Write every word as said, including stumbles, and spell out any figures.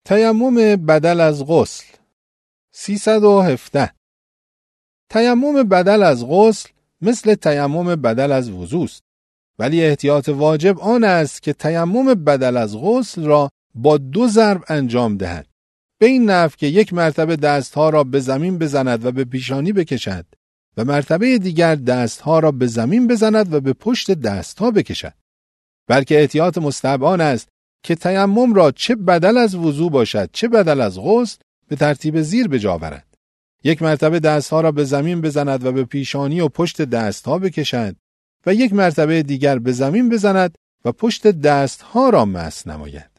تیمم بدل از غسل. سیصد و هفده. تیمم بدل از غسل مثل تیمم بدل از وضو است، ولی احتیاط واجب آن است که تیمم بدل از غسل را با دو ضرب انجام دهد، به این نحو که یک مرتبه دستها را به زمین بزند و به پیشانی بکشد و مرتبه دیگر دستها را به زمین بزند و به پشت دستها بکشد. بلکه احتیاط مستحب آن است که تیمم را چه بدل از وضو باشد چه بدل از غسل به ترتیب زیر به جا آورد. یک مرتبه دستها را به زمین بزند و به پیشانی و پشت دستها بکشد و یک مرتبه دیگر به زمین بزند و پشت دستها را مس نماید.